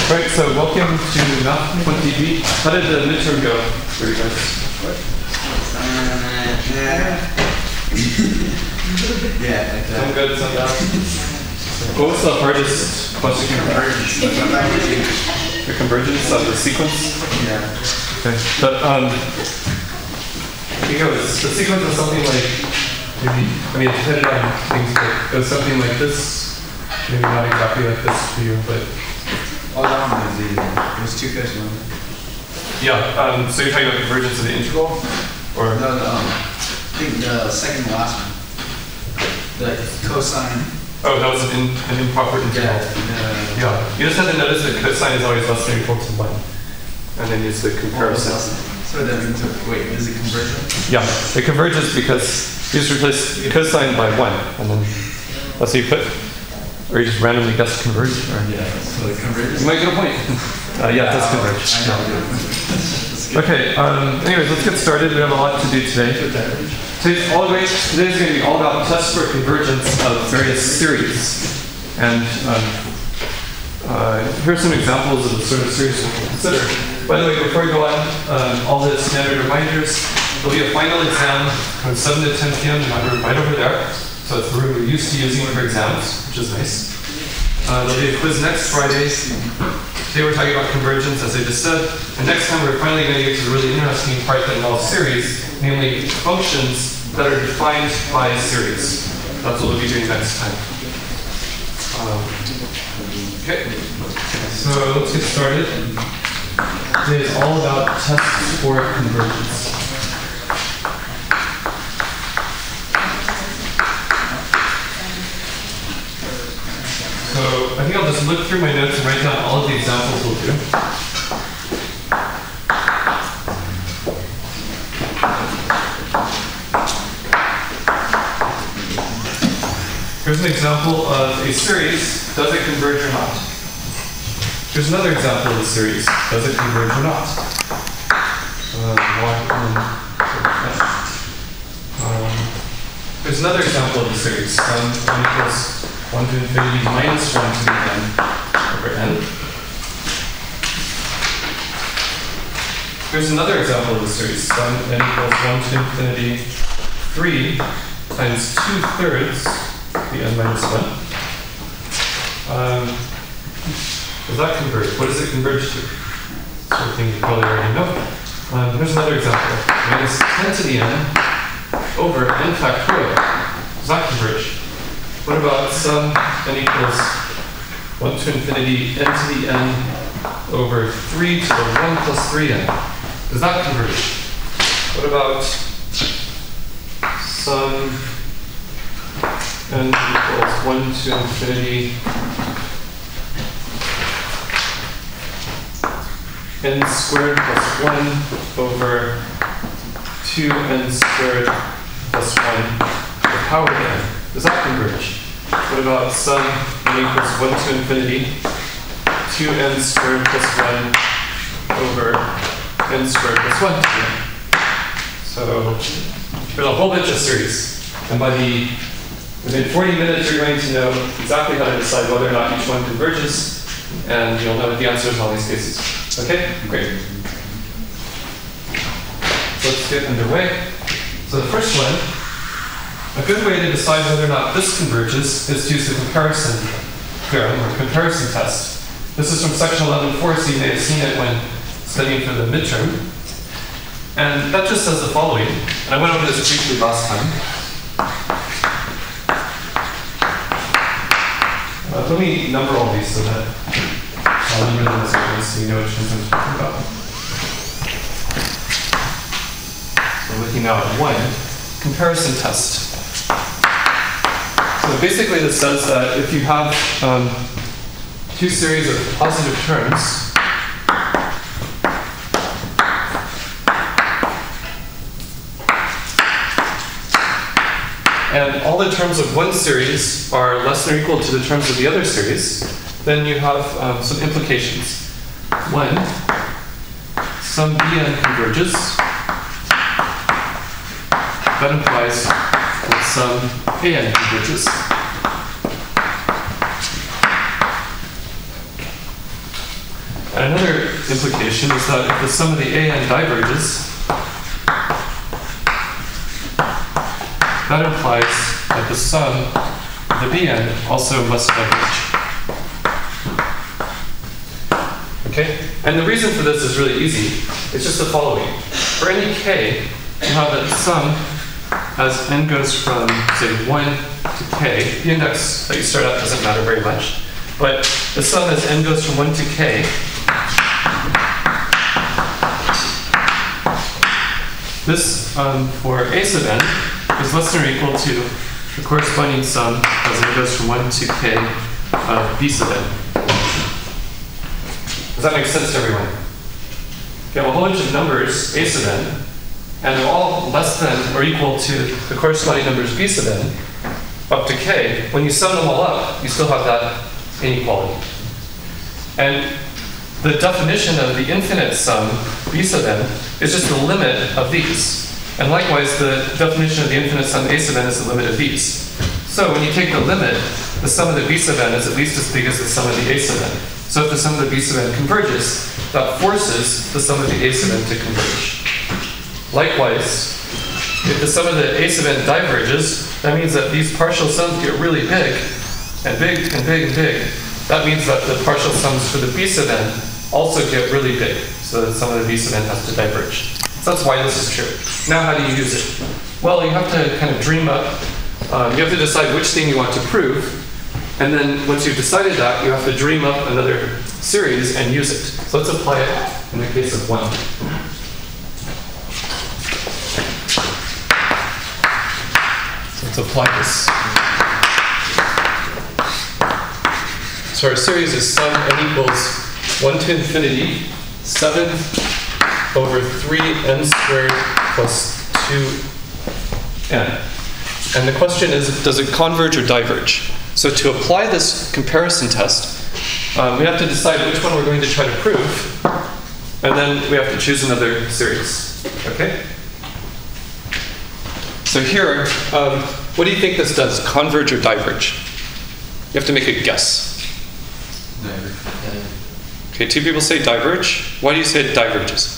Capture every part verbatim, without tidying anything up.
Right, so welcome to Math twenty B. How did the midterm go for you guys? What? Yeah, okay. Some good, some bad. What was the hardest question? The convergence of the sequence? Yeah. Okay. But, um, I think it was, the sequence was something like, maybe, I mean, it depended on things, but it was something like this. Maybe not exactly like this for you, but. Oh, that one was easy. It was two fish, wasn't it? Yeah, um, so you're talking about convergence of the integral? Or? No, no, um, I think the second to last one. The cosine. Oh, that was an, in, an improper integral. Yeah. Yeah, you just have to notice that cosine is always less than or equal to one. And then use the comparison. So that means, wait, is it convergent? Yeah, it converges because you just replace cosine by one. And then that's what you put. Or you just randomly guess converge? Or? Yeah, so it converges? You might get a point. uh, yeah, it does converge. I know. Okay, um, anyways, let's get started. We have a lot to do today. Today's, all going, today's going to be all about tests for convergence of various series. And um, uh, here are some examples of the sort of series we can consider. By the way, before we go on, um, all the standard reminders, there'll be a final exam from seven to ten p m in my room right over there. So it's the room we're used to using for exams, which is nice. Uh, there'll be a quiz next Friday. Today we're talking about convergence, as I just said. And next time we're finally going to get to the really interesting part that involves series, namely functions that are defined by series. That's what we'll be doing next time. Um, okay, so let's get started. Today is all about tests for convergence. So I think I'll just look through my notes and write down all of the examples we'll do. Here's an example of a series. Does it converge or not? Here's another example of a series. Does it converge or not? Uh, one, um, here's another example of a series. Um, one equals one to infinity minus one to the n over n. Here's another example of the series. Sum n equals one to infinity three times two thirds the n minus one. Um, does that converge? What does it converge to? Sort of thing you probably already know. Um, here's another example. Minus ten to the n over n factorial. Does that converge? What about sum n equals one to infinity n to the n over three to the one plus three n? Does that converge? What about sum n equals one to infinity n squared plus one over two n squared plus one to the power of n? Does that converge? What about sum n equals one to infinity two n squared plus one over n squared plus one to the n? So there's a whole bunch of series. And by the within forty minutes you're going to know exactly how to decide whether or not each one converges, and you'll know the answers in all these cases. Okay? Great. So let's get underway. So the first one, a good way to decide whether or not this converges is to use the comparison theorem or comparison test. This is from section eleven four, so you may have seen it when studying for the midterm. And that just says the following, and I went over this briefly last time. Uh, let me number all these so that I'll number them as I go so you know which ones I'm talking about. So looking now at one, comparison test. So basically this says that if you have um, two series of positive terms, and all the terms of one series are less than or equal to the terms of the other series, then you have um, some implications. One, some Bn converges. That implies that some An converges. And another implication is that if the sum of the A n diverges, that implies that the sum of the B n also must diverge. Okay? And the reason for this is really easy. It's just the following. For any k, you have that sum as n goes from, say, one to k. The index that you start at doesn't matter very much. But the sum as n goes from one to k, this, um, for a sub n, is less than or equal to the corresponding sum as n goes from one to k of b sub n. Does that make sense to everyone? You have a whole bunch of numbers, a sub n, and they're all less than or equal to the corresponding numbers b sub n up to k. When you sum them all up, you still have that inequality. And the definition of the infinite sum b sub n is just the limit of these. And likewise, the definition of the infinite sum a sub n is the limit of these. So when you take the limit, the sum of the b sub n is at least as big as the sum of the a sub n. So if the sum of the b sub n converges, that forces the sum of the a sub n to converge. Likewise, if the sum of the a sub n diverges, that means that these partial sums get really big, and big, and big, and big. That means that the partial sums for the b sub n also get really big, so the sum of the b sub n has to diverge. So that's why this is true. Now how do you use it? Well, you have to kind of dream up, um, you have to decide which thing you want to prove, and then once you've decided that, you have to dream up another series and use it. So let's apply it in the case of one. So let's apply this. So our series is sum n equals one to infinity, seven over three n squared plus two n. And the question is, does it converge or diverge? So to apply this comparison test, um, we have to decide which one we're going to try to prove, and then we have to choose another series. Okay? So here, um, what do you think this does? Converge or diverge? You have to make a guess. Okay, two people say diverge. Why do you say it diverges?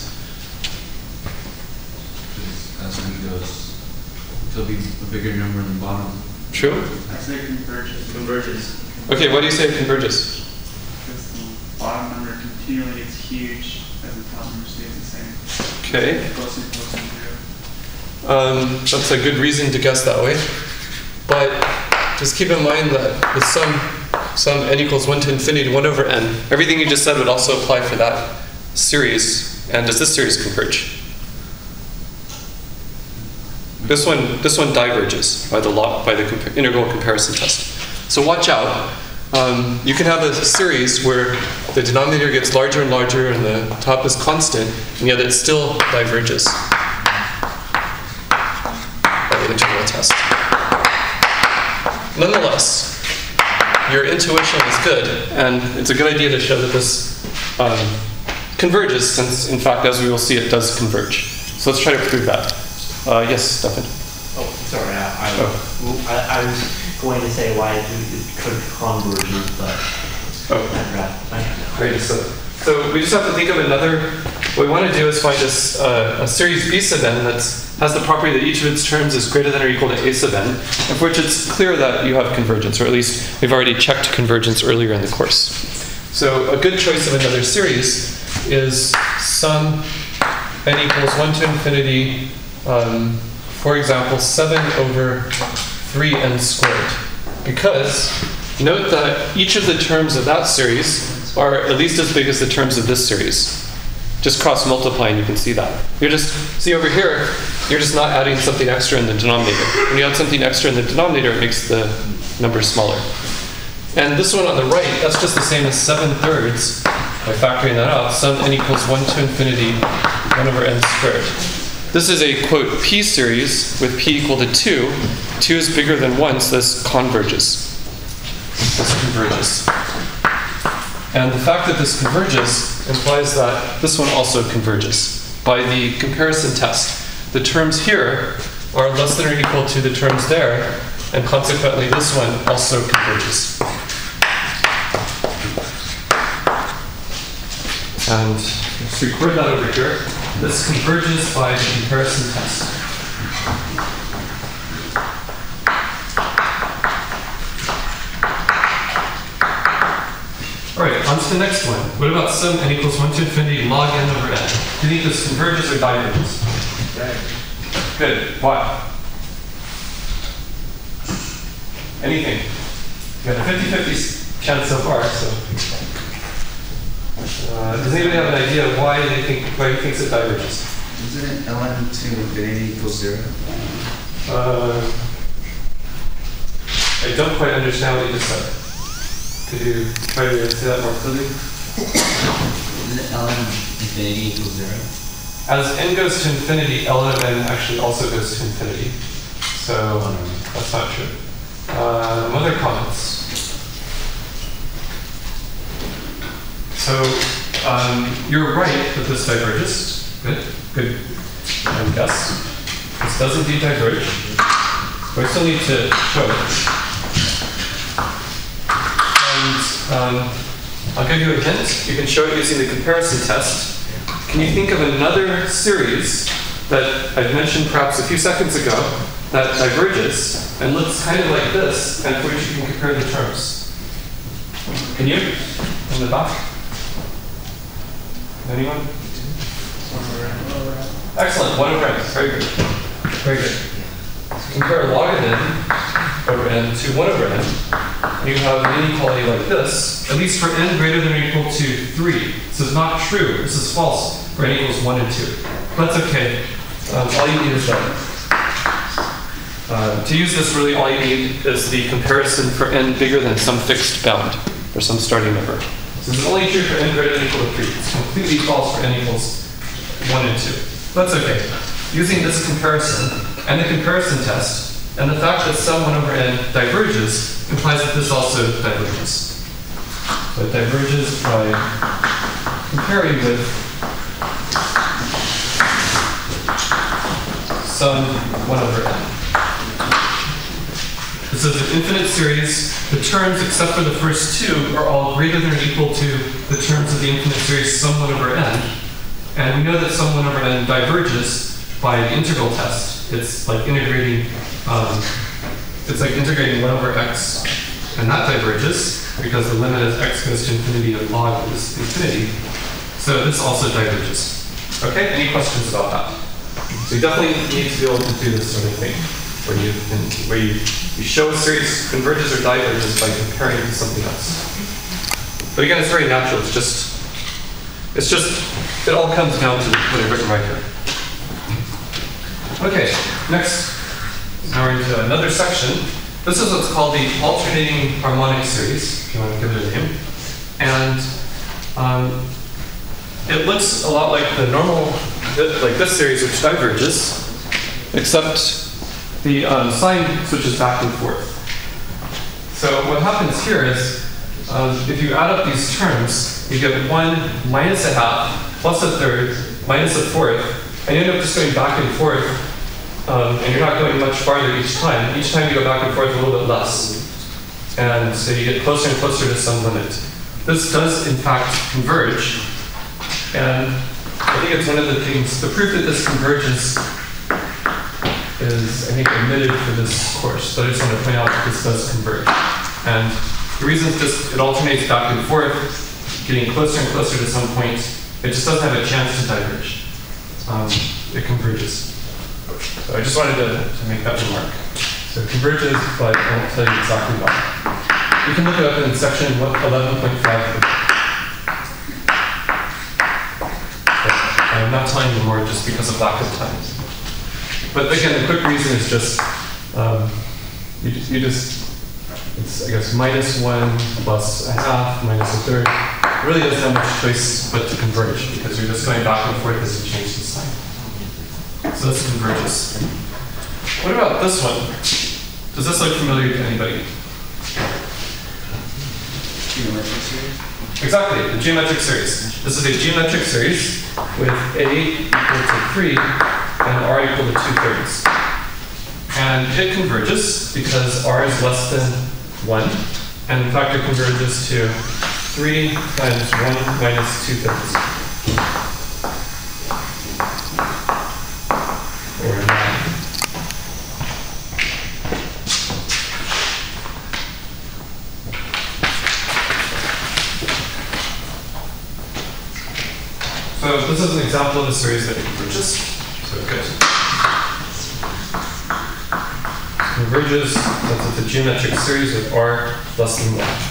As n goes, it'll be a bigger number in the bottom. True? I say converges. Converges. Okay, why do you say it converges? Because the bottom number continually gets huge as the top number stays the same. Okay. Closer and closer to zero. Um, that's a good reason to guess that way. But just keep in mind that the sum, sum n equals one to infinity, one over n. Everything you just said would also apply for that series. And does this series converge? This one, this one diverges by the law, by the compa- integral comparison test. So watch out. Um, you can have a series where the denominator gets larger and larger and the top is constant, and yet it still diverges by the integral test. Nonetheless, your intuition is good, and it's a good idea to show that this um, converges, since, in fact, as we will see, it does converge. So let's try to prove that. Uh, yes, Stefan? Oh, sorry, I, I, Oh. I, I was going to say why it could converge, but Oh. I'd rather- Great. So, so we just have to think of another. What we want to do is find this, uh, a series b sub n that has the property that each of its terms is greater than or equal to a sub n, and for which it's clear that you have convergence, or at least we've already checked convergence earlier in the course. So a good choice of another series is sum n equals one to infinity, um, for example, seven over three n squared. Because note that each of the terms of that series are at least as big as the terms of this series. Just cross multiply and you can see that. You're just, see over here, you're just not adding something extra in the denominator. When you add something extra in the denominator, it makes the number smaller. And this one on the right, that's just the same as seven thirds. By factoring that out, sum n equals one to infinity, one over n squared. This is a, quote, p series with p equal to two. two is bigger than one, so this converges. This converges. And the fact that this converges implies that this one also converges. By the comparison test, the terms here are less than or equal to the terms there, and consequently this one also converges. And let's record that over here. This converges by the comparison test. All right, on to the next one. What about sum n equals one to infinity log n over n? Do you think this converges or diverges? Good. Why? Anything? You got a fifty fifty chance so far, so. Uh, does anybody have an idea of why they think why he thinks it diverges? Isn't it ln to infinity equals zero? Uh, I don't quite understand what you just said. Could you try to say that more clearly? Isn't it ln infinity equals zero? As n goes to infinity, ln of n actually also goes to infinity. So that's not true. Um, other comments? So um, you're right that this diverges. Good, good um, guess. This does indeed diverge. But I still need to show it. And um, I'll give you a hint. You can show it using the comparison test. Can you think of another series that I've mentioned perhaps a few seconds ago that diverges and looks kind of like this, and for which you can compare the terms? Can you? In the back? Anyone? Excellent. One over n. Very good. Very good. So compare log of n over n to one over n. And you have an inequality like this, at least for n greater than or equal to three. This is not true. This is false for n equals one and two. But that's okay. Um, all you need is that. Uh, to use this, really all you need is the comparison for n bigger than some fixed bound, or some starting number. This is only true for n greater than or equal to three. It's completely false for n equals one and two. That's okay. Using this comparison, and the comparison test, and the fact that sum one over n diverges, implies that this also diverges. So it diverges by comparing with sum one over n. This is an infinite series. The terms, except for the first two, are all greater than or equal to the terms of the infinite series sum one over n. And we know that sum one over n diverges by the integral test. It's like integrating, um, it's like integrating one over x, and that diverges because the limit as x goes to infinity of log is infinity. So this also diverges. Okay, any questions about that? So you definitely need to be able to do this sort of thing, where you can, where you, you show a series converges or diverges by comparing it to something else. But again, it's very natural. It's just, it's just, it all comes down to what I've written right here. Okay, next, now we're into another section. This is what's called the alternating harmonic series, if you want to give it a name. And um, it looks a lot like the normal, like this series, which diverges, except the um, sign switches back and forth. So what happens here is, um, if you add up these terms, you get one minus a half, plus a third, minus a fourth, and you end up just going back and forth, um, and you're not going much farther each time. Each time you go back and forth a little bit less. And so you get closer and closer to some limit. This does, in fact, converge. And I think it's one of the things, the proof that this converges is, I think, omitted for this course, but I just want to point out that this does converge. And the reason is just it alternates back and forth, getting closer and closer to some point. It just doesn't have a chance to diverge. Um, it converges. So I just wanted to, to make that remark. So it converges, but I won't tell you exactly why. You can look it up in section eleven point five. I'm not telling you more just because of lack of time. But again, the quick reason is just, um, you, you just, it's, I guess, minus one plus a half, minus a third. It really doesn't have much choice but to converge, because you're just going back and forth as you change the sign. So this converges. What about this one? Does this look familiar to anybody? Geometric series? Exactly, the geometric series. This is a geometric series with A equal to three and R equal to two thirds. And it converges because R is less than one. And in fact, it converges to three times one minus two thirds. Or nine. So this is an example of a series that converges. So good. Converges, since it's a geometric series with r less than one.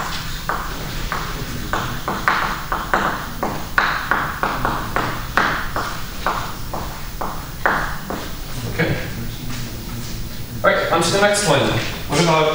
Okay. Alright, on to the next one. What about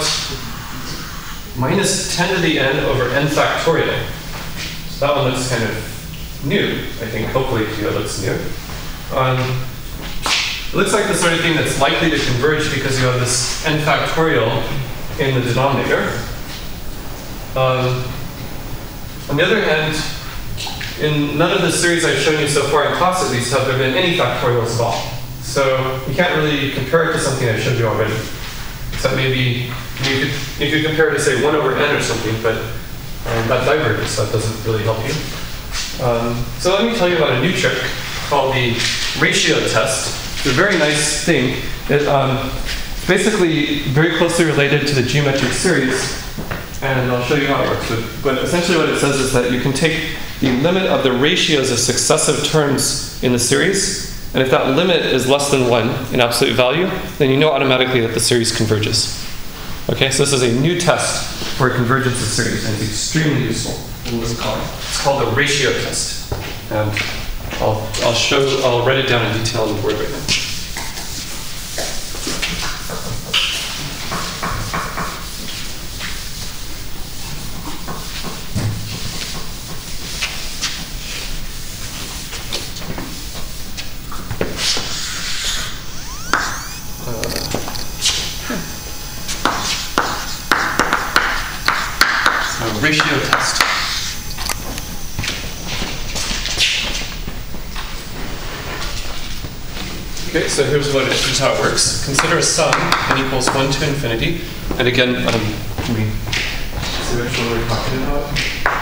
minus ten to the n over n factorial? So that one looks kind of new, I think. Hopefully to you it looks new. Um, it looks like the sort of thing that's likely to converge because you have this n factorial in the denominator. Um, on the other hand, in none of the series I've shown you so far in class at least have there been any factorials at all. So you can't really compare it to something I've showed you already. Except maybe you could, you could compare it to say one over n or something, but um, that diverges, so that doesn't really help you. Um, so let me tell you about a new trick called the ratio test. It's a very nice thing. It, um, it's basically very closely related to the geometric series, and I'll show you how it works. But, but essentially what it says is that you can take the limit of the ratios of successive terms in the series, and if that limit is less than one in absolute value, then you know automatically that the series converges. Okay, so this is a new test for convergence of series, and it's extremely useful. What's it called? It's called the ratio test. And I'll, I'll show, I'll write it down in detail on the board right now. Uh, so ratio test. Okay, so here's what it, here's how it works. Consider a sum n equals one to infinity. And again, um, can we see which one we're talking about?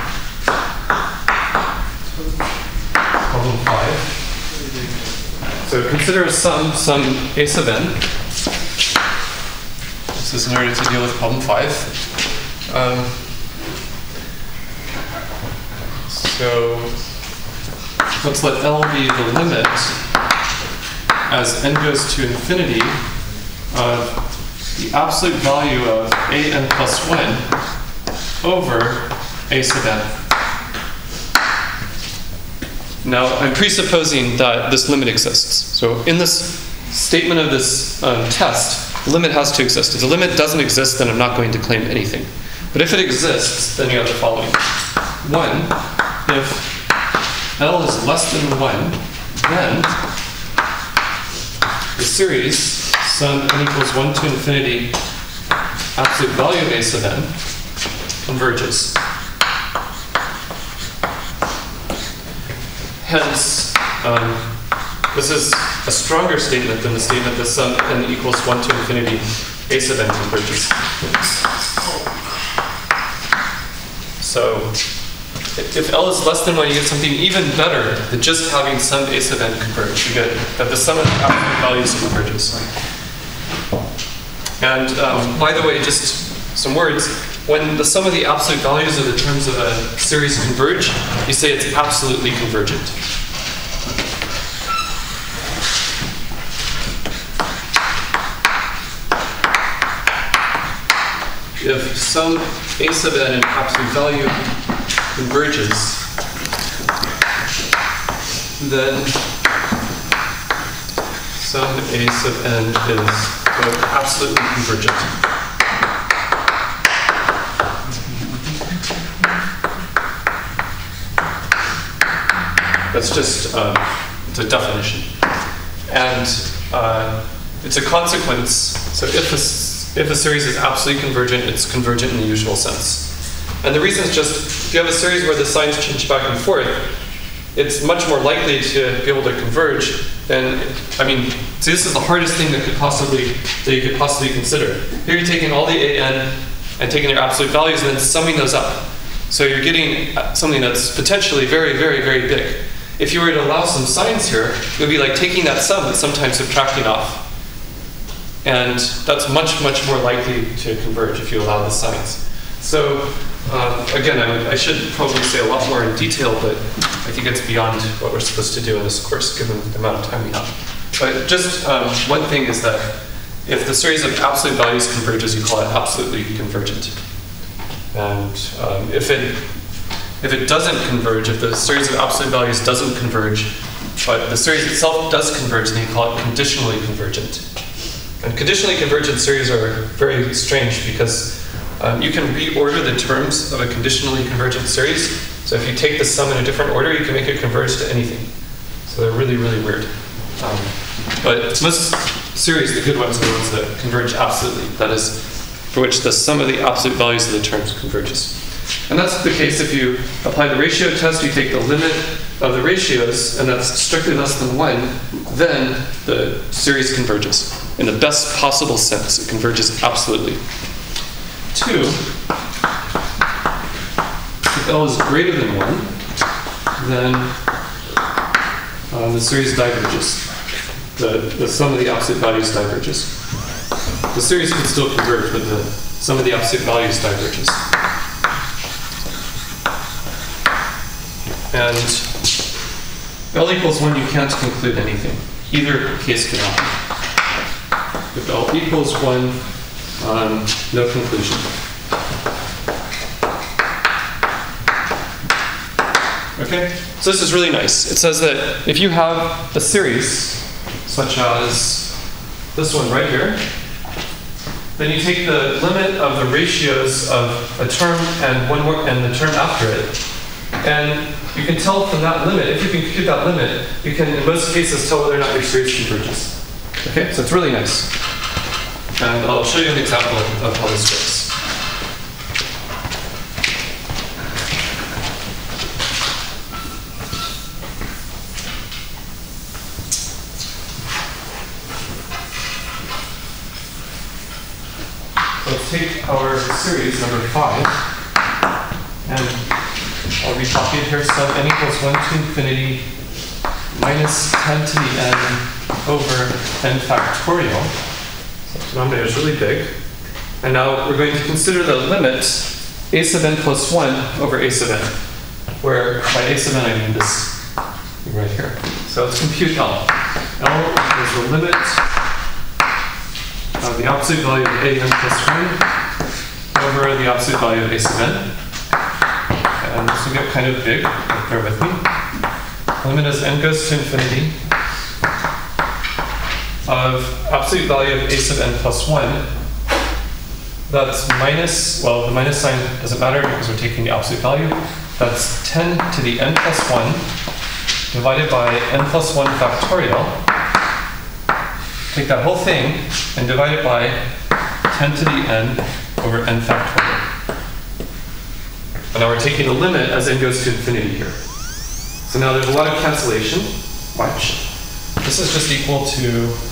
Problem five. So consider a sum, sum a sub n. This is in order to deal with problem five. Um, so let's let L be the limit as n goes to infinity of the absolute value of a n plus one over a sub n. Now, I'm presupposing that this limit exists. So in this statement of this um, test, the limit has to exist. If the limit doesn't exist, then I'm not going to claim anything. But if it exists, then you have the following. One, if L is less than one, then the series sum n equals one to infinity absolute value of a sub n converges. Hence, um, this is a stronger statement than the statement that sum n equals one to infinity a sub n converges. So, if L is less than one, you get something even better than just having sum a sub n converge. You get that the sum of the absolute values converges. And um, by the way, just some words. When the sum of the absolute values of the terms of a series converge, you say it's absolutely convergent. If sum a sub n and absolute value converges, then sum a sub n is both absolutely convergent. That's just uh, it's a definition, and uh, it's a consequence. So if a, if a series is absolutely convergent, it's convergent in the usual sense. And the reason is just, if you have a series where the signs change back and forth, it's much more likely to be able to converge than, I mean, see, this is the hardest thing that could possibly, that you could possibly consider. Here you're taking all the a n and taking their absolute values and then summing those up. So you're getting something that's potentially very, very, very big. If you were to allow some signs here, it would be like taking that sum but sometimes subtracting off. And that's much, much more likely to converge if you allow the signs. So uh, again, I, would, I should probably say a lot more in detail, but I think it's beyond what we're supposed to do in this course given the amount of time we have. But just um, one thing is that if the series of absolute values converges, you call it absolutely convergent. And um, if it if it doesn't converge, if the series of absolute values doesn't converge, but the series itself does converge, then you call it conditionally convergent. And conditionally convergent series are very strange because um, you can reorder the terms of a conditionally convergent series. So if you take the sum in a different order, you can make it converge to anything. So they're really, really weird. Um, but most series, the good ones, are the ones that converge absolutely. That is, for which the sum of the absolute values of the terms converges. And that's the case if you apply the ratio test, you take the limit of the ratios, and that's strictly less than one, then the series converges. In the best possible sense, it converges absolutely. Two, if L is greater than one, then uh, the series diverges. The, the sum of the absolute values diverges. The series can still converge, but the sum of the absolute values diverges. And L equals one, you can't conclude anything. Either case cannot. If L equals one, um, no conclusion. Okay? So this is really nice. It says that if you have a series, such as this one right here, then you take the limit of the ratios of a term and one more, and the term after it, and you can tell from that limit, if you can compute that limit, you can in most cases tell whether or not your series converges. Okay, so it's really nice. And I'll show you an example of how this works. Let's take our series number five, and I'll recopy it here. So n equals one to infinity minus ten to the n over n factorial. So the denominator is really big. And now we're going to consider the limit a sub n plus one over a sub n, where by a sub n I mean this right here. So let's compute L. L is the limit of the absolute value of a n plus one over the absolute value of a sub n. And this will get kind of big, bear with me. Limit as n goes to infinity of absolute value of a sub n plus one. That's minus, well, the minus sign doesn't matter because we're taking the absolute value. That's ten to the n plus one divided by n plus one factorial. Take that whole thing and divide it by ten to the n over n factorial. And now we're taking the limit as n goes to infinity here. So now there's a lot of cancellation. Watch. This is just equal to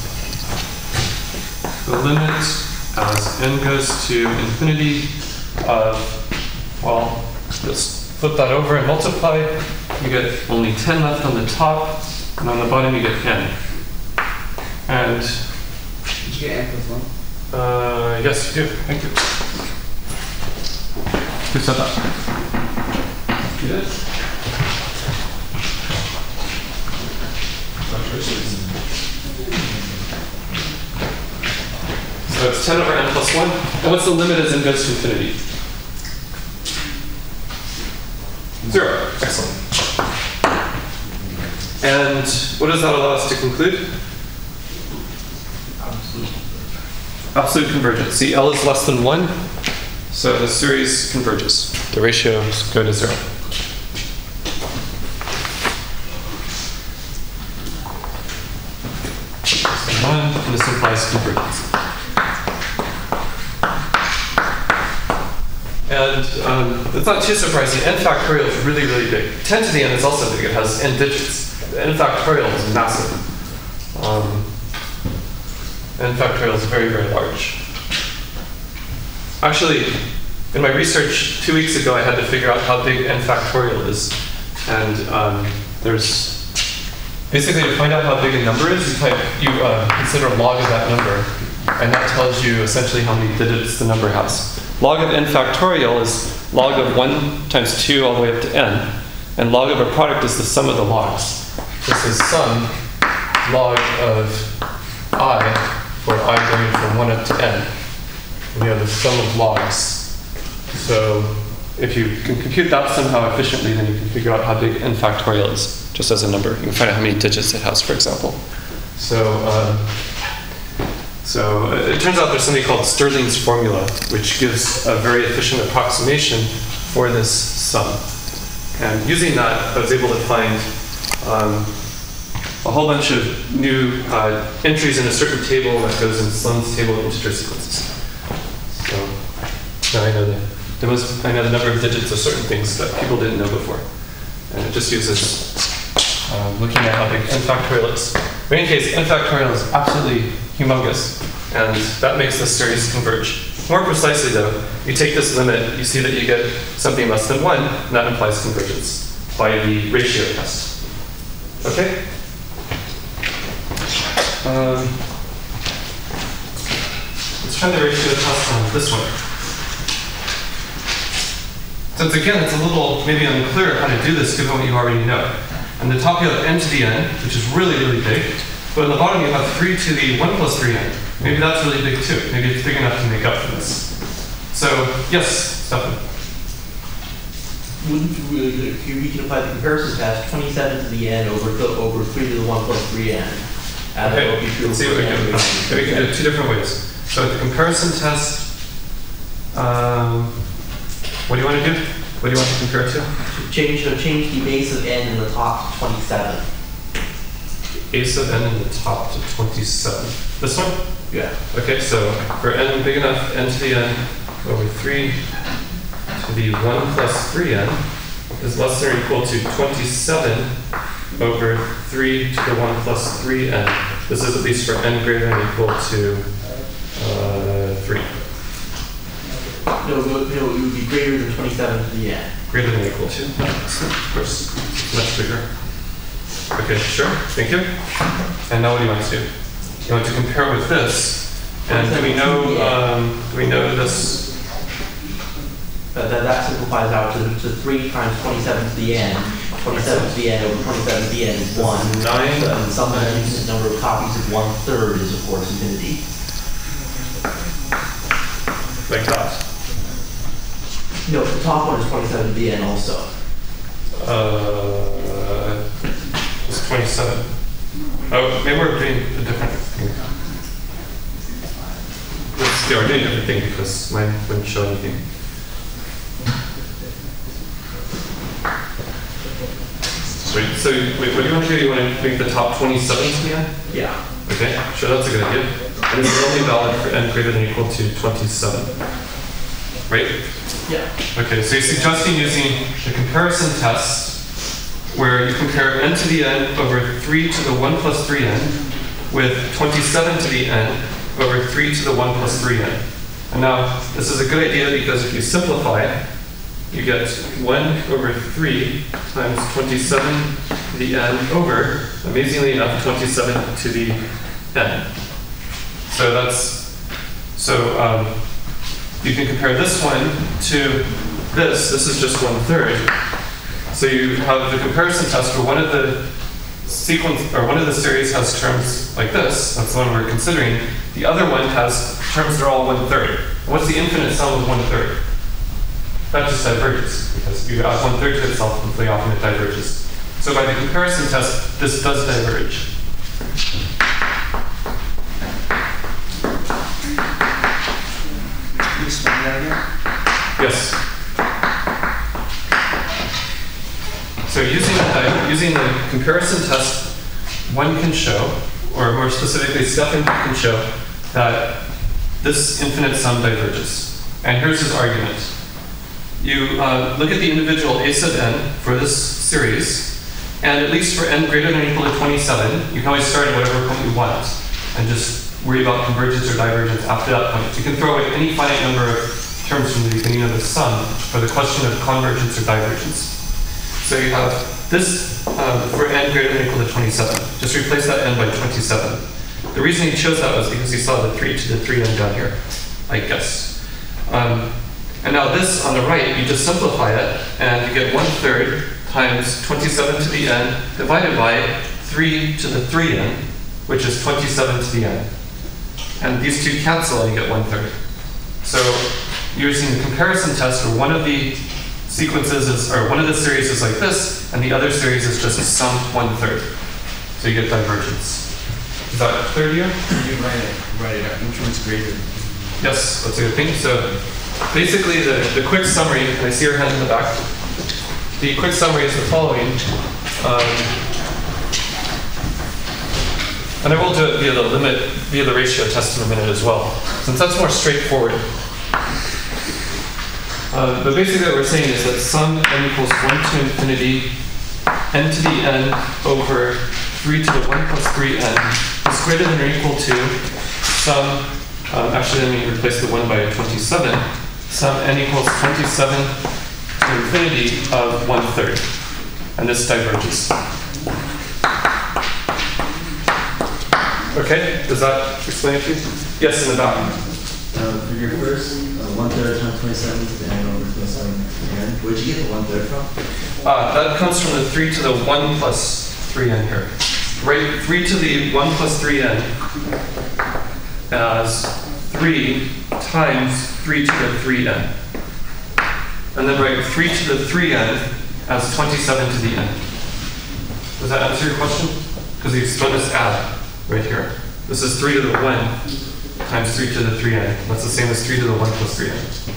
the limit as n goes to infinity of, well, just flip that over and multiply. You get only ten left on the top, and on the bottom you get n. And Did you get n plus one? Uh, yes, you do. Thank you. Who said that? You did? So it's ten over n plus one. And what's the limit as n goes to infinity? Zero. Excellent. And what does that allow us to conclude? Absolute convergence. See, L is less than one, so the series converges. The ratios go to zero. So one, and this implies convergence. And um, it's not too surprising. N factorial is really, really big. ten to the n is also big. It has n digits. N factorial is massive. Um, N factorial is very, very large. Actually, in my research two weeks ago, I had to figure out how big n factorial is. And um, there's, basically to find out how big a number is, you type, you uh, consider log of that number. And that tells you essentially how many digits the number has. Log of n factorial is log of one times two all the way up to n. And log of a product is the sum of the logs. This is sum log of I for I going from one up to n. And you have the sum of logs. So if you can compute that somehow efficiently, then you can figure out how big n factorial is, just as a number. You can find out how many digits it has, for example. So, um, so uh, it turns out there's something called Stirling's formula, which gives a very efficient approximation for this sum. And using that, I was able to find um, a whole bunch of new uh, entries in a certain table that goes in Sloan's table of integer sequences. So now I know the, there was, I know the number of digits of certain things that people didn't know before. And it just uses uh, looking at how big n factorial is. In any case, n factorial is absolutely humongous, and that makes this series converge. More precisely though, you take this limit, you see that you get something less than one, and that implies convergence by the ratio test. Okay? Um, let's try the ratio test on this one. Since again, it's a little maybe unclear how to do this given what you already know. On the top you have n to the n, which is really, really big. But on the bottom you have three to the one plus three n. Maybe that's really big too. Maybe it's big enough to make up for this. So, yes, Stefan. Wouldn't we, if we can apply the comparison test, twenty-seven to the n over th over three to the one plus three n. Okay, let's see what we can do. Okay, we can do it two different ways. So the comparison test, um, what do you want to do? What do you want to compare it to? Change, so change the base of n in the top to twenty-seven. Base of n in the top to twenty-seven. This one? Yeah. Okay, so for n big enough, n to the n over three to the one plus three n is less than or equal to twenty-seven over three to the one plus three n. This is at least for n greater than or equal to uh, three. No, no, no, it would be greater than twenty-seven to the n. Greater than or equal to. Of course, much bigger. Okay, sure, thank you. And now what do you want to do? You want to compare with this. And do we know, um, do we know this? Uh, that, that simplifies out to, to three times twenty-seven to the n. twenty-seven to the n over twenty-seven to the n is one. Nine. So, and some infinite number of copies of one third is of course infinity. Like that. No, the top one is twenty-seven to the n also. Uh, it's twenty-seven. Oh, maybe we're doing a different thing. Let's, yeah, we're doing a different thing because mine wouldn't show anything. Wait, so wait, what do you want to do? You want to make the top twenty-seven to the n? Yeah. Okay, sure, that's a good idea. And this is only valid for n greater than or equal to twenty-seven. Right? Yeah. Okay, so you're suggesting using the comparison test where you compare n to the n over three to the one plus three n with twenty-seven to the n over three to the one plus three n. And now, this is a good idea because if you simplify, you get one over three times twenty-seven to the n over, amazingly enough, twenty-seven to the n. So that's, so um, you can compare this one to this. This is just one third. So you have the comparison test where one of the sequence, or one of the series has terms like this. That's the one we're considering. The other one has terms that are all one third. What's the infinite sum of one third? That just diverges, because you add one third to itself, and pretty often it diverges. So by the comparison test, this does diverge. Can you explain that again? Yes. So using the, using the comparison test, one can show, or more specifically, Stefan can show that this infinite sum diverges. And here's his argument. You uh, look at the individual a sub n for this series, and at least for n greater than or equal to twenty-seven, you can always start at whatever point you want, and just worry about convergence or divergence after that point. You can throw away any finite number of terms from the beginning of the sum for the question of convergence or divergence. So you have this um, for n greater than or equal to twenty-seven. Just replace that n by twenty-seven. The reason he chose that was because he saw the three to the three n down here, I guess. Um, and now this on the right, you just simplify it, and you get one third times twenty-seven to the n divided by three to the three n, which is twenty-seven to the n. And these two cancel, and you get one third. So using the comparison test, where one of the sequences is, or one of the series is like this, and the other series is just sum one third. So you get divergence. Is that clear to you? You write it, write it out. Which one's greater? Yes, that's a good thing. So basically the, the quick summary, and I see your hand in the back. The quick summary is the following. Um, and I will do it via the limit, via the ratio test in a minute as well, since that's more straightforward. Uh, but basically what we're saying is that sum n equals one to infinity n to the n over three to the one plus three n is greater than or equal to sum, um, actually let me replace the one by twenty-seven, sum n equals twenty-seven to infinity of one third. And this diverges. Okay, does that explain it to you? Yes, in the back. Uh, for your first, uh, one third times twenty-seven to the n over twenty-seven n, where'd you get the one third from? Uh, that comes from the three to the one plus three n here. Write three to the one plus three n as three times three to the three n. And then write three to the three n as twenty-seven to the n. Does that answer your question? Because you still just add right here. This is three to the one times three to the three n. That's the same as three to the one plus three n.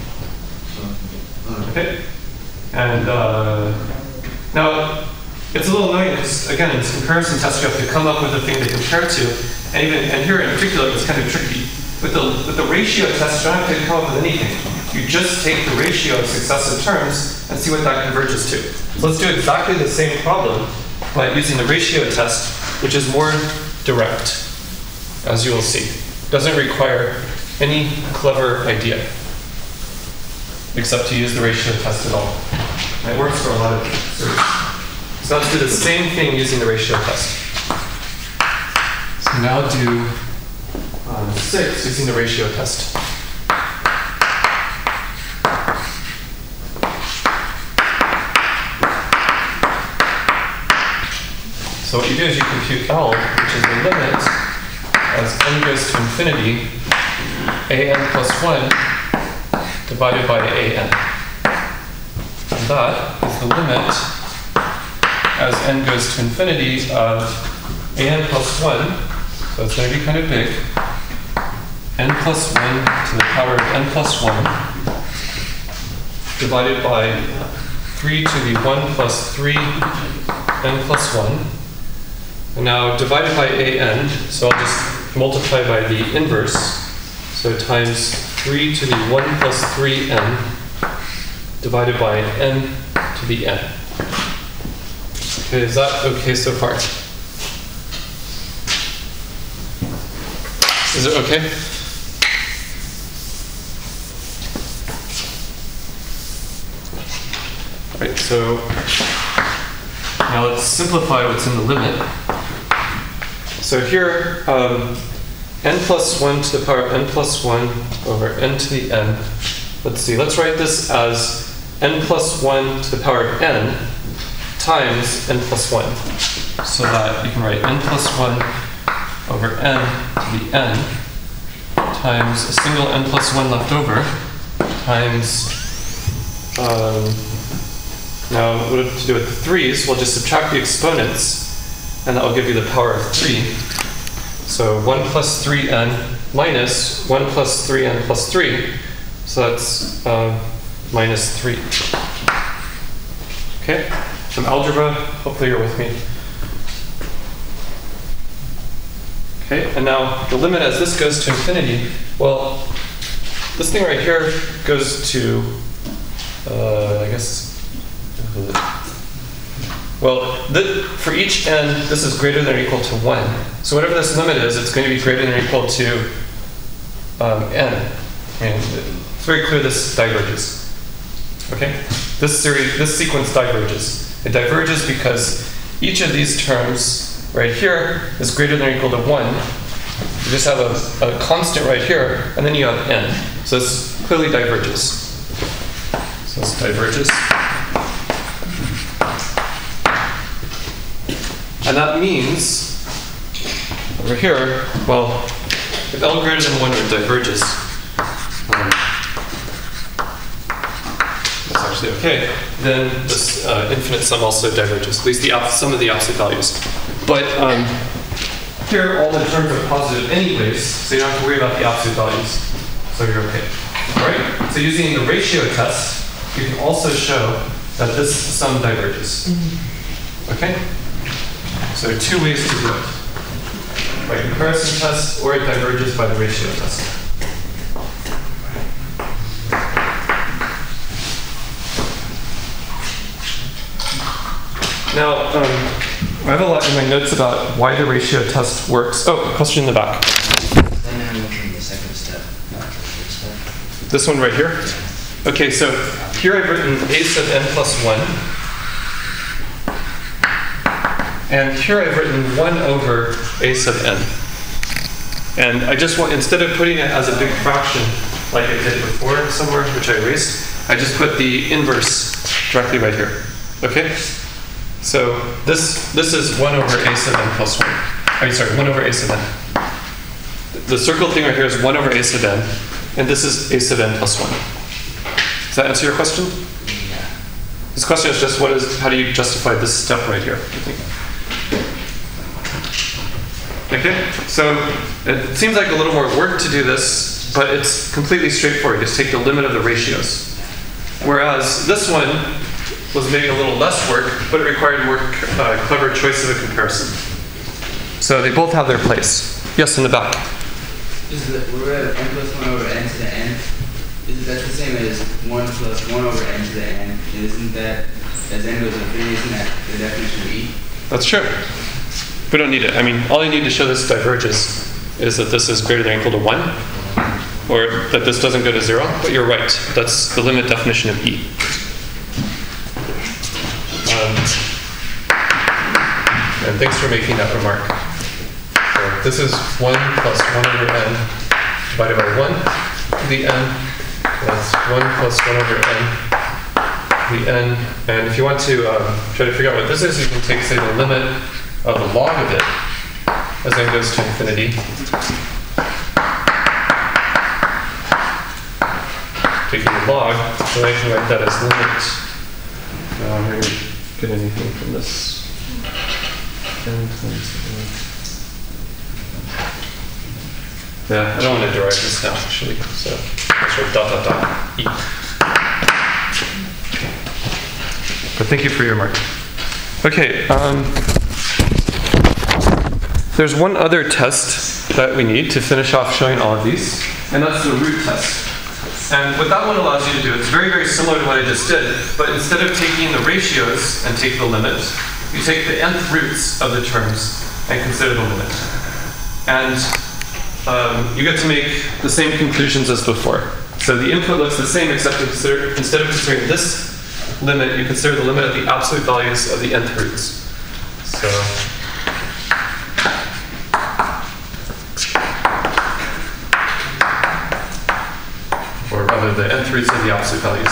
Okay? And uh, now, it's a little annoying because, again, in this comparison test, you have to come up with a thing to compare to. And even, and here in particular, it's kind of tricky. With the, with the ratio test, you don't have to come up with anything. You just take the ratio of successive terms and see what that converges to. So let's do exactly the same problem, but using the ratio test, which is more direct, as you will see. Doesn't require any clever idea, except to use the ratio test at all. And it works for a lot of series. So let's do the same thing using the ratio test. So now do um, six using the ratio test. So what you do is you compute L, which is the limit as n goes to infinity, an plus one divided by an. And that is the limit as n goes to infinity of an plus one, so it's going to be kind of big, n plus one to the power of n plus one divided by three to the one plus three n plus one. And now divided by an, so I'll just multiply by the inverse, so times three to the one plus three n divided by n to the n. Okay, is that okay so far? Is it okay? All right, so now let's simplify what's in the limit. So here, um, n plus one to the power of n plus one over n to the n. Let's see, let's write this as n plus one to the power of n times n plus one. So that you can write n plus one over n to the n times a single n plus one left over times, um, now what to do with the threes, we'll just subtract the exponents and that will give you the power of three. So one plus three n minus one plus three n plus three. So that's uh, minus three. Okay, some algebra, hopefully you're with me. Okay, and now the limit as this goes to infinity, well, this thing right here goes to, uh, I guess, well, th for each n, this is greater than or equal to one. So whatever this limit is, it's going to be greater than or equal to um, n. And it's very clear this diverges. Okay? This series, this sequence diverges. It diverges because each of these terms right here is greater than or equal to one. You just have a, a constant right here, and then you have n. So this clearly diverges. So this diverges. And that means, over here, well, if L greater than one diverges, um, that's actually okay, then this uh, infinite sum also diverges, at least the sum of the absolute values. But um, here, all the terms are positive anyways, so you don't have to worry about the absolute values. So you're okay. All right? So using the ratio test, you can also show that this sum diverges. Okay? So there are two ways to do it. By comparison test, or it diverges by the ratio test. Now, um, I have a lot in my notes about why the ratio test works. Oh, question in the back. Then I'm looking at the second step, not the third step. This one right here? Okay, so here I've written a sub n plus one. And here I've written one over a sub n. And I just want, instead of putting it as a big fraction like I did before somewhere, which I erased, I just put the inverse directly right here. Okay? So this this is one over a sub n plus one. I mean, sorry, one over a sub n. The circle thing right here is one over a sub n, and this is a sub n plus one. Does that answer your question? Yeah. This question is just what is, how do you justify this step right here? I think. Okay, so it seems like a little more work to do this, but it's completely straightforward. You just take the limit of the ratios. Whereas this one was maybe a little less work, but it required more uh, clever choice of a comparison. So they both have their place. Yes, in the back. Is the we're at n plus one over n to the n? Is that the same as one plus one over n to the n? And isn't that, as n goes to infinity, isn't that the definition of e? That's true. We don't need it. I mean, all you need to show this diverges is that this is greater than or equal to one, or that this doesn't go to zero. But you're right. That's the limit definition of e. Um, and thanks for making that remark. So this is one plus one over n divided by one to the n. That's one plus one over n to the n. And if you want to um, try to figure out what this is, you can take, say, the limit of the log of it as n goes to infinity. Taking the log, so I can write that as limit. Now I'm going to get anything from this. n times yeah, I don't want to derive this now actually, so let's write dot dot dot e. But thank you for your remark. Okay, um, there's one other test that we need to finish off showing all of these, and that's the root test. And what that one allows you to do, it's very, very similar to what I just did, but instead of taking the ratios and take the limit, you take the nth roots of the terms and consider the limit. And um, you get to make the same conclusions as before. So the input looks the same, except consider, instead of considering this limit, you consider the limit of the absolute values of the nth roots. So or rather the nth roots of the absolute values.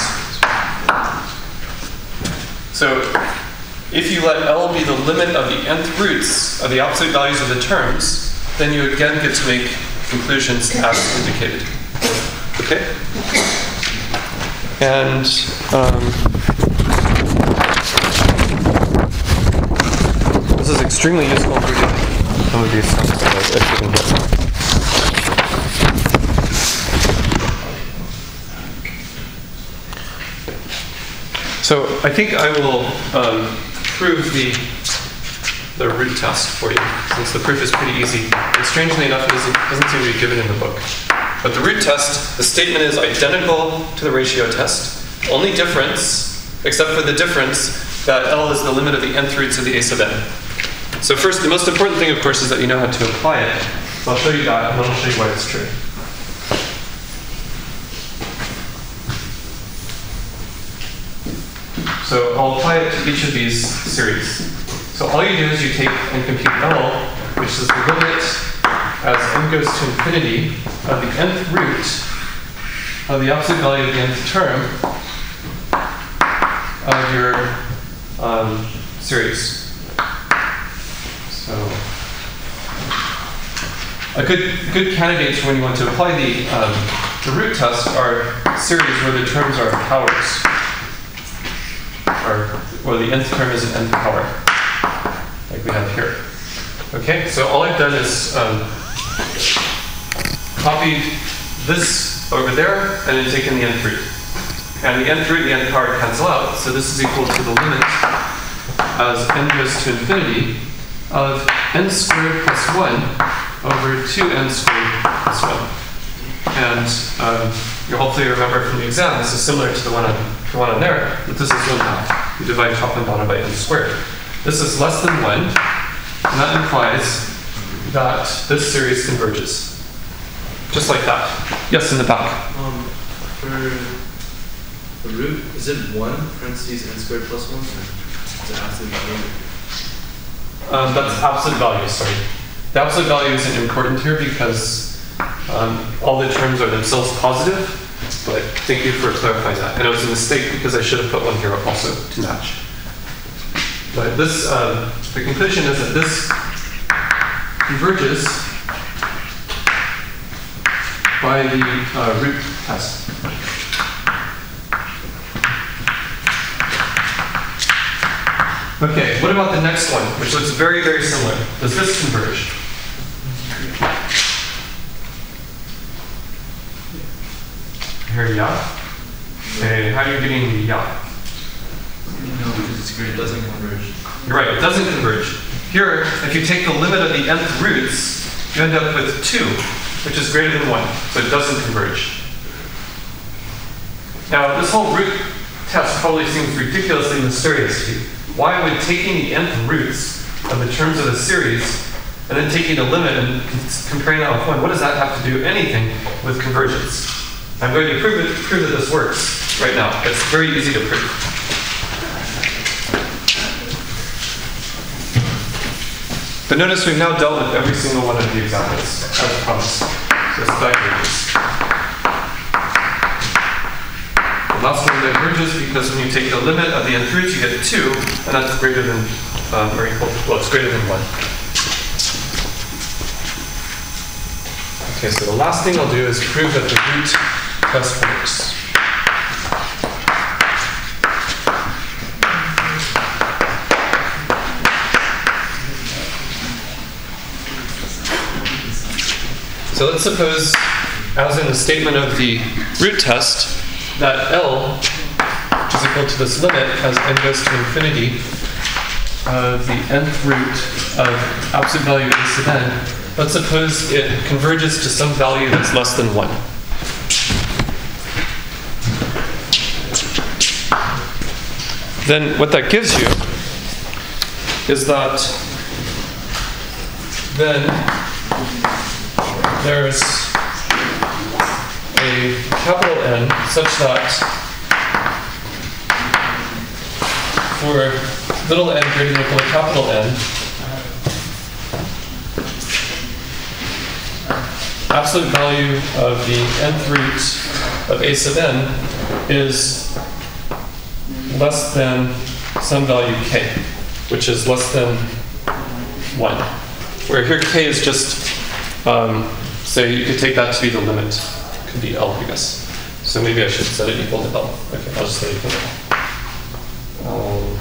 So if you let L be the limit of the nth roots of the absolute values of the terms, then you again get to make conclusions as indicated. Okay? And um, this is extremely useful for doing some of these things. If you can get them. So I think I will um, prove the the root test for you, since the proof is pretty easy. And strangely enough, it doesn't, doesn't seem to be given in the book. But the root test, the statement is identical to the ratio test. Only difference, except for the difference that L is the limit of the nth roots of the a sub n. So first, the most important thing, of course, is that you know how to apply it. So I'll show you that, and then I'll show you why it's true. So I'll apply it to each of these series. So all you do is you take and compute L, which is the limit as n goes to infinity of the nth root of the absolute value of the nth term of your um, series. So a good good candidates for when you want to apply the um, the root test are series where the terms are powers, or where the nth term is an nth power, like we have here. Okay, so all I've done is um, copied this over there and then taken the nth root. And the nth root and the nth power cancel out, so this is equal to the limit as n goes to infinity of n squared plus one over two n squared plus one. And um, you'll hopefully remember from the exam, this is similar to the one on, the one on there, but this is one half. You divide top and bottom by n squared. This is less than one, and that implies that this series converges. Just like that. Yes, in the back. Um, for the root, is it one parentheses n squared plus one? Or is it absolute value? Um, that's absolute value, sorry. The absolute value isn't important here because um, all the terms are themselves positive, but thank you for clarifying that. And it was a mistake because I should have put one here also to match. But this, uh, the conclusion is that this converges by the uh, root test. Okay, what about the next one, which looks very, very similar? Does this converge? Here, yeah. Okay, how are you getting the yeah? No, because it's great. It doesn't converge. You're right, it doesn't converge. Here, if you take the limit of the nth roots, you end up with two, which is greater than one, so it doesn't converge. Now, this whole root test probably seems ridiculously mysterious to you. Why would taking the nth roots of the terms of the series and then taking the limit and comparing that with one, what does that have to do anything with convergence? I'm going to prove, it, prove that this works right now. It's very easy to prove. But notice we've now dealt with every single one of the examples, as promised. So it's diverges. The last one diverges because when you take the limit of the nth roots, you get two, and that's greater than, um, or equal, well, it's greater than one. Okay, so the last thing I'll do is prove that the root test works. So let's suppose, as in the statement of the root test, that L, which is equal to this limit as n goes to infinity of the nth root of absolute value a sub n, let's suppose it converges to some value that's less than one. Then what that gives you is that then there's a capital N such that for little n greater than or equal to capital N, absolute value of the nth root of a sub n is less than some value k, which is less than one. Where here k is just, um, say you could take that to be the limit. It could be L, I guess. So maybe I should set it equal to L. Okay, I'll just set it equal to L. Um,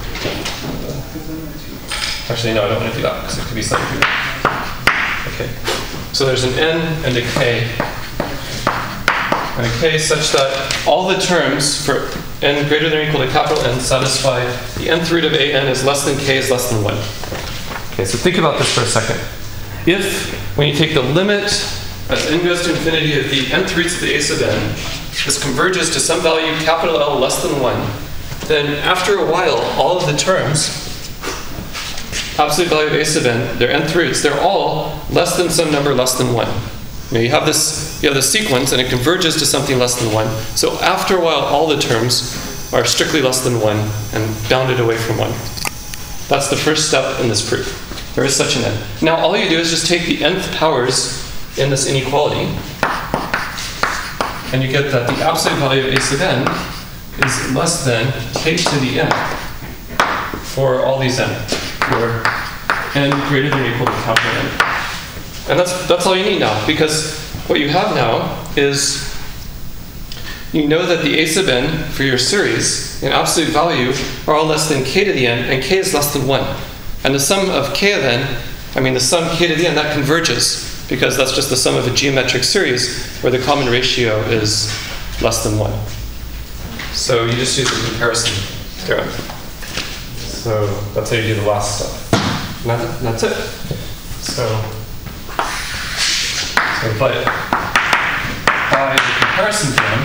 actually, no, I don't want to do that because it could be something bigger. Okay. So there's an n and a k. And a k such that all the terms for n greater than or equal to capital N satisfy the nth root of a n is less than k is less than one. Okay, so think about this for a second. If, when you take the limit as n goes to infinity of the nth roots of the a sub n, this converges to some value capital L less than one, then after a while, all of the terms, absolute value of a sub n, their nth roots, they're all less than some number less than one. You know, you have this, you have this sequence and it converges to something less than one. So after a while, all the terms are strictly less than one and bounded away from one. That's the first step in this proof. There is such an n. Now all you do is just take the nth powers in this inequality, and you get that the absolute value of a sub n is less than k to the n for all these n, for n greater than or equal to capital N. And that's, that's all you need now, because what you have now is you know that the a sub n for your series in absolute value are all less than k to the n, and k is less than one. And the sum of k of n, I mean the sum k to the n, that converges, because that's just the sum of a geometric series where the common ratio is less than one. So you just use the comparison theorem. So that's how you do the last step. And that, and that's it. So, so but by the comparison theorem,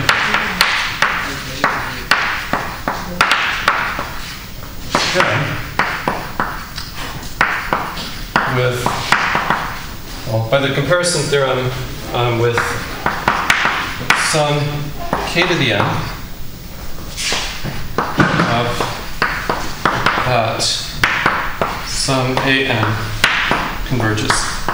with, well, by the comparison theorem um, with some k to the n of that some a n converges.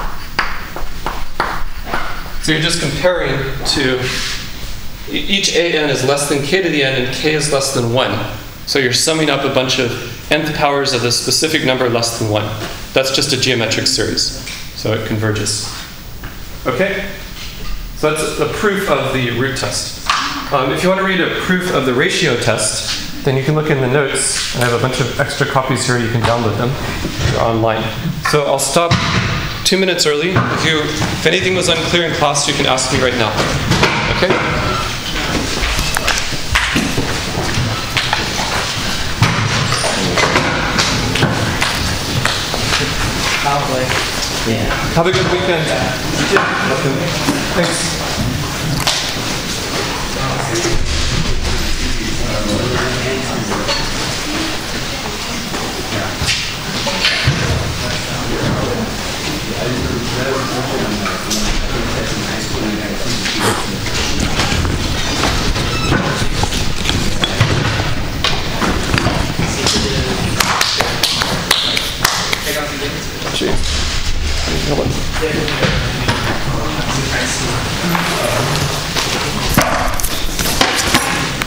So you're just comparing to e- each a n is less than k to the n and k is less than one. So you're summing up a bunch of nth powers of a specific number less than one. That's just a geometric series. So it converges. Okay? So that's a proof of the root test. Um, if you want to read a proof of the ratio test, then you can look in the notes. I have a bunch of extra copies here. You can download them. They're online. So I'll stop two minutes early. If you, if anything was unclear in class, you can ask me right now. Okay? Probably. Yeah. Have a good weekend. Thanks.